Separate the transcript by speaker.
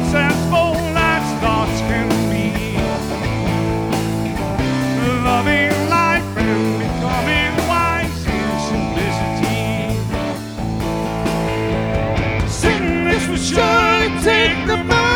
Speaker 1: thoughts as bold as thoughts can be. Loving life and becoming wise in simplicity. Sickness will surely take the body.